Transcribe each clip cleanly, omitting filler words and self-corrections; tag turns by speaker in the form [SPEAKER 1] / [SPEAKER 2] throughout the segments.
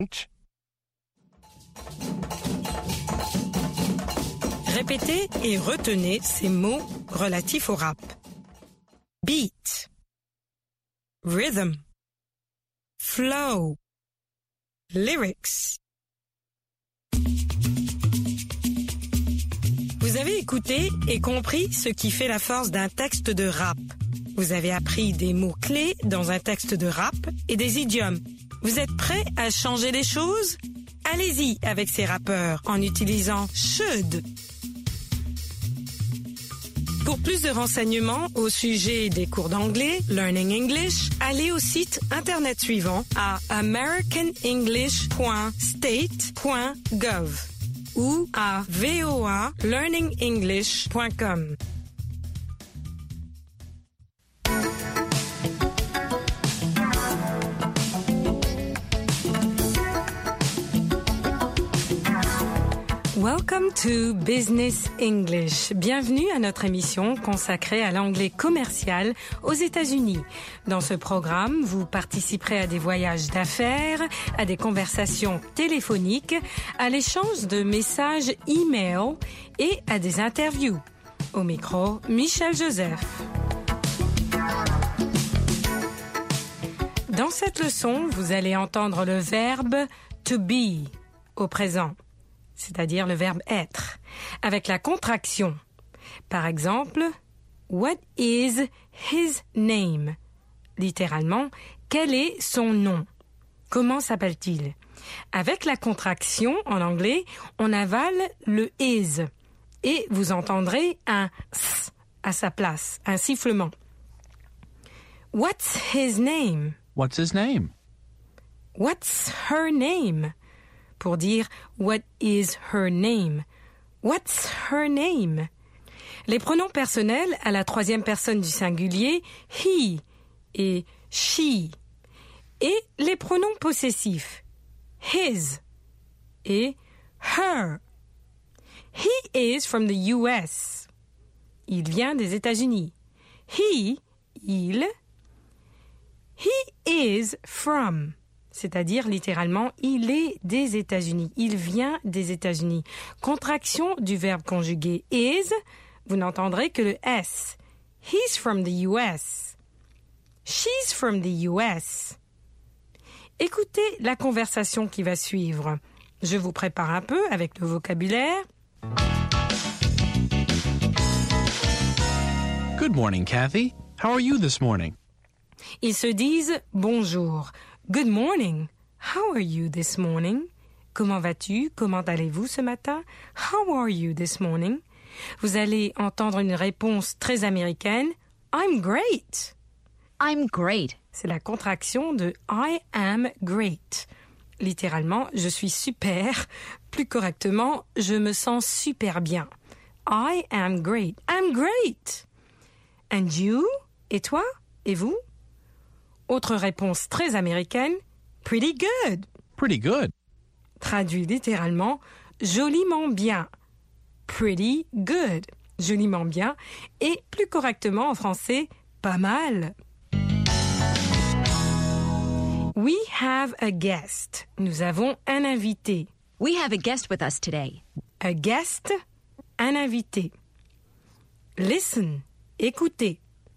[SPEAKER 1] Répétez et retenez ces mots relatifs au rap. Beat, rhythm, flow, lyrics. Vous avez écouté et compris ce qui fait la force d'un texte de rap. Vous avez appris des mots-clés dans un texte de rap et des idiomes. Vous êtes prêts à changer les choses? Allez-y avec ces rappeurs en utilisant should. Pour plus de renseignements au sujet des cours d'anglais, Learning English, allez au site internet suivant à americanenglish.state.gov ou à voalearningenglish.com. Welcome to Business English. Bienvenue à notre émission consacrée à l'anglais commercial aux États-Unis. Dans ce programme, vous participerez à des voyages d'affaires, à des conversations téléphoniques, à l'échange de messages e-mail et à des interviews. Au micro, Michel Joseph. Dans cette leçon, vous allez entendre le verbe to be au présent, c'est-à-dire le verbe être, avec la contraction. Par exemple, what is his name? Littéralement, quel est son nom? Comment s'appelle-t-il? Avec la contraction, en anglais, on avale le is et vous entendrez un s à sa place, un sifflement. What's his name?
[SPEAKER 2] What's his name?
[SPEAKER 1] What's her name? Pour dire what is her name? What's her name? Les pronoms personnels à la troisième personne du singulier, he et she. Et les pronoms possessifs, his et her. He is from the US. Il vient des États-Unis. He, il. He is from. C'est-à-dire, littéralement, il est des États-Unis. Il vient des États-Unis. Contraction du verbe conjugué is, vous n'entendrez que le S. He's from the US. She's from the US. Écoutez la conversation qui va suivre. Je vous prépare un peu avec le vocabulaire.
[SPEAKER 2] Good morning, Kathy. How are you this morning?
[SPEAKER 1] Ils se disent bonjour. Good morning. How are you this morning? Comment vas-tu? Comment allez-vous ce matin? How are you this morning? Vous allez entendre une réponse très américaine. I'm great.
[SPEAKER 3] I'm great.
[SPEAKER 1] C'est la contraction de I am great. Littéralement, je suis super. Plus correctement, je me sens super bien. I am great. I'm great. And you? Et toi? Et vous? Autre réponse très américaine, pretty good.
[SPEAKER 2] Pretty good.
[SPEAKER 1] Traduit littéralement, joliment bien. Pretty good. Joliment bien. Et plus correctement en français, pas mal. We have a guest. Nous avons un invité.
[SPEAKER 3] We have a guest with us today.
[SPEAKER 1] A guest, un invité. Listen, écoutez.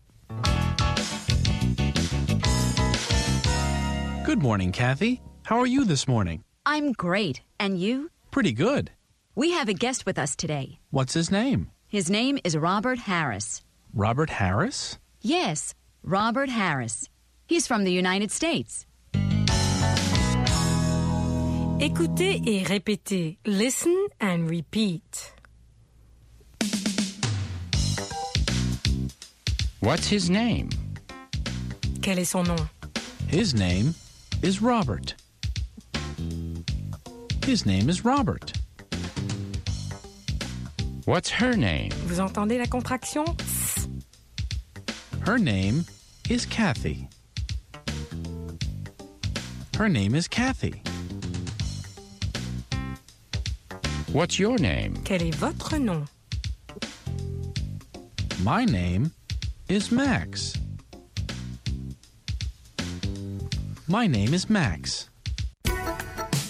[SPEAKER 2] Good morning, Kathy. How are you this morning?
[SPEAKER 3] I'm great. And you?
[SPEAKER 2] Pretty good.
[SPEAKER 3] We have a guest with us today.
[SPEAKER 2] What's his name?
[SPEAKER 3] His name is Robert Harris.
[SPEAKER 2] Robert Harris?
[SPEAKER 3] Yes, Robert Harris. He's from the United States.
[SPEAKER 1] Écoutez et répétez. Listen and repeat.
[SPEAKER 4] What's his name?
[SPEAKER 1] Quel est son nom?
[SPEAKER 2] His name is Robert. His name is Robert.
[SPEAKER 4] What's her name?
[SPEAKER 1] Vous entendez la contraction? S.
[SPEAKER 2] Her name is Kathy. Her name is Kathy.
[SPEAKER 4] What's your name?
[SPEAKER 1] Quel est votre nom?
[SPEAKER 2] My name is Max. My name is Max.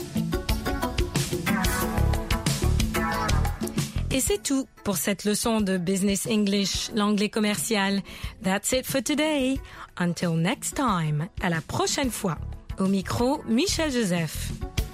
[SPEAKER 1] Et c'est tout pour cette leçon de Business English, l'anglais commercial. That's it for today. Until next time. À la prochaine fois. Au micro, Michel Joseph.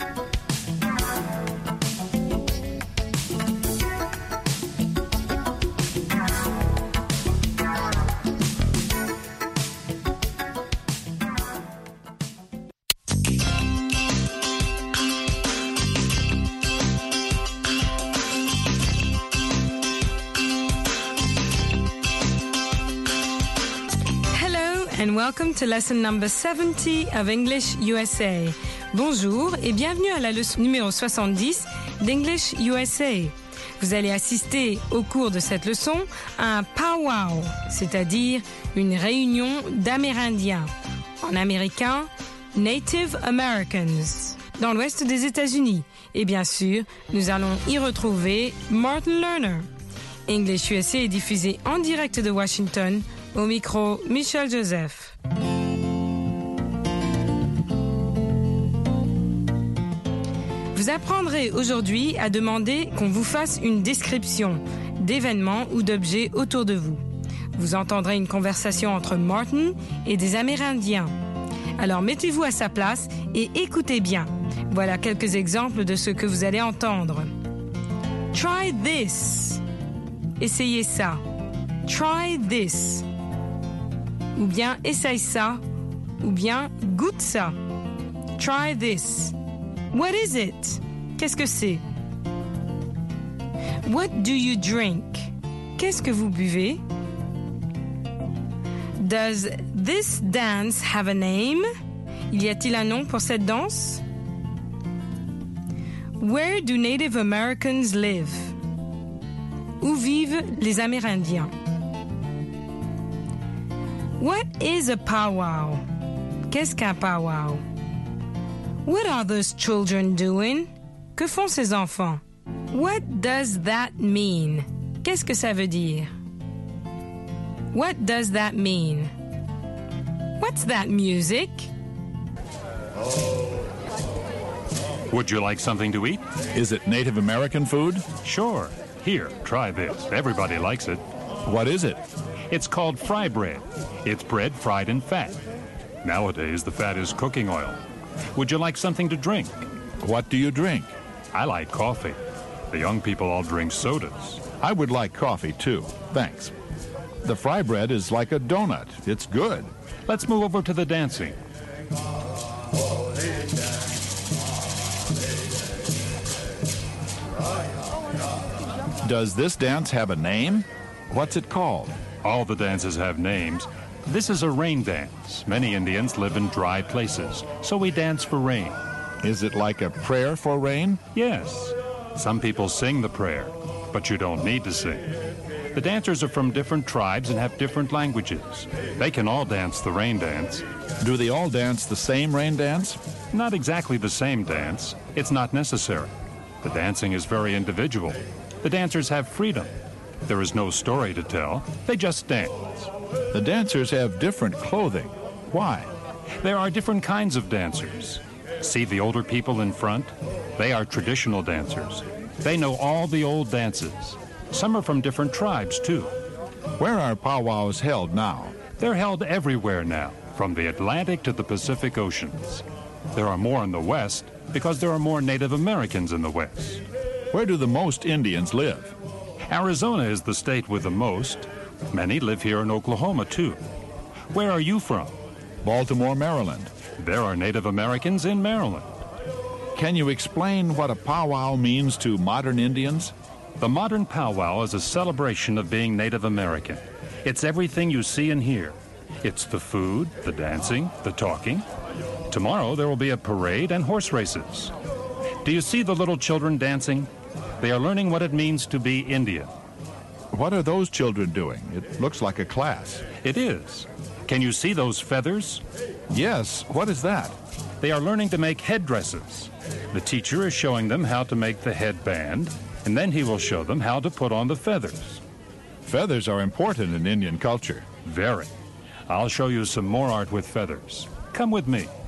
[SPEAKER 1] And welcome to lesson number 70 of English USA. Bonjour et bienvenue à la leçon numéro 70 d'English USA. Vous allez assister au cours de cette leçon à un powwow, c'est-à-dire une réunion d'Amérindiens. En américain, Native Americans, dans l'ouest des États-Unis. Et bien sûr, nous allons y retrouver Martin Lerner. English USA est diffusé en direct de Washington. Au micro, Michel Joseph. Vous apprendrez aujourd'hui à demander qu'on vous fasse une description d'événements ou d'objets autour de vous. Vous entendrez une conversation entre Martin et des Amérindiens. Alors mettez-vous à sa place et écoutez bien. Voilà quelques exemples de ce que vous allez entendre. Try this. Essayez ça. Try this. Ou bien essaye ça, ou bien goûte ça. Try this. What is it? Qu'est-ce que c'est? What do you drink? Qu'est-ce que vous buvez? Does this dance have a name? Y a-t-il un nom pour cette danse? Where do Native Americans live? Où vivent les Amérindiens? What is a powwow? Qu'est-ce qu'un powwow? What are those children doing? Que font ces enfants? What does that mean? Qu'est-ce que ça veut dire? What does that mean? What's that music?
[SPEAKER 5] Would you like something to eat?
[SPEAKER 6] Is it Native American food?
[SPEAKER 5] Sure. Here, try this. Everybody likes it.
[SPEAKER 6] What is it?
[SPEAKER 5] It's called fry bread. It's bread fried in fat. Nowadays, the fat is cooking oil. Would you like something to drink?
[SPEAKER 6] What do you drink?
[SPEAKER 5] I like coffee. The young people all drink sodas.
[SPEAKER 6] I would like coffee too. Thanks. The fry bread is like a donut. It's good.
[SPEAKER 5] Let's move over to the dancing.
[SPEAKER 6] Does this dance have a name? What's it called?
[SPEAKER 5] All the dances have names. This is a rain dance. Many Indians live in dry places, so we dance for rain.
[SPEAKER 6] Is it like a prayer for rain?
[SPEAKER 5] Yes. Some people sing the prayer, but you don't need to sing. The dancers are from different tribes and have different languages. They can all dance the rain dance.
[SPEAKER 6] Do they all dance the same rain dance?
[SPEAKER 5] Not exactly the same dance. It's not necessary. The dancing is very individual. The dancers have freedom. There is no story to tell. They just dance.
[SPEAKER 6] The dancers have different clothing. Why?
[SPEAKER 5] There are different kinds of dancers. See the older people in front? They are traditional dancers. They know all the old dances. Some are from different tribes, too.
[SPEAKER 6] Where are powwows held now?
[SPEAKER 5] They're held everywhere now, from the Atlantic to the Pacific Oceans. There are more in the West because there are more Native Americans in the West.
[SPEAKER 6] Where do the most Indians live?
[SPEAKER 5] Arizona is the state with the most. Many live here in Oklahoma, too. Where are you from?
[SPEAKER 6] Baltimore, Maryland.
[SPEAKER 5] There are Native Americans in Maryland.
[SPEAKER 6] Can you explain what a powwow means to modern Indians?
[SPEAKER 5] The modern powwow is a celebration of being Native American. It's everything you see and hear. It's the food, the dancing, the talking. Tomorrow there will be a parade and horse races. Do you see the little children dancing? They are learning what it means to be Indian.
[SPEAKER 6] What are those children doing? It looks like a class.
[SPEAKER 5] It is. Can you see those feathers?
[SPEAKER 6] Yes. What is that?
[SPEAKER 5] They are learning to make headdresses. The teacher is showing them how to make the headband, and then he will show them how to put on the feathers.
[SPEAKER 6] Feathers are important in Indian culture.
[SPEAKER 5] Very. I'll show you some more art with feathers. Come with me.